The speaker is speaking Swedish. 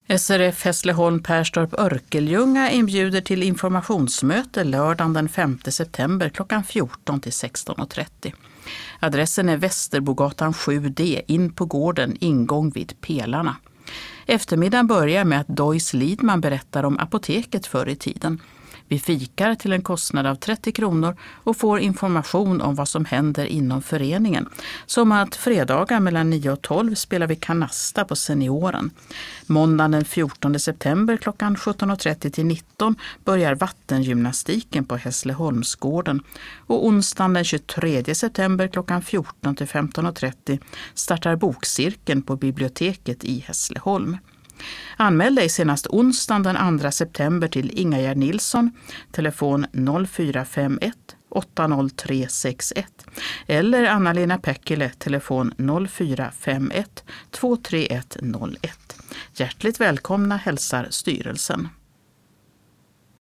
SRF Hässleholm Perstorp Örkelljunga inbjuder till informationsmöte lördagen den 5 september klockan 14 till 16.30. Adressen är Västerbogatan 7D, in på gården, ingång vid Pelarna. Eftermiddagen börjar med att Dois Lidman berättar om apoteket förr i tiden. Vi fikar till en kostnad av 30 kronor och får information om vad som händer inom föreningen. Som att fredagar mellan 9 och 12 spelar vi kanasta på Senioren. Måndagen den 14 september klockan 17.30 till 19 börjar vattengymnastiken på Hässleholmsgården. Och onsdagen den 23 september klockan 14 till 15.30 startar bokcirkeln på biblioteket i Hässleholm. Anmäl dig senast onsdagen den 2 september till Ingegerd Nilsson, telefon 0451 80361 eller Anna-Lena Päckele, telefon 0451 23101. Hjärtligt välkomna hälsar styrelsen.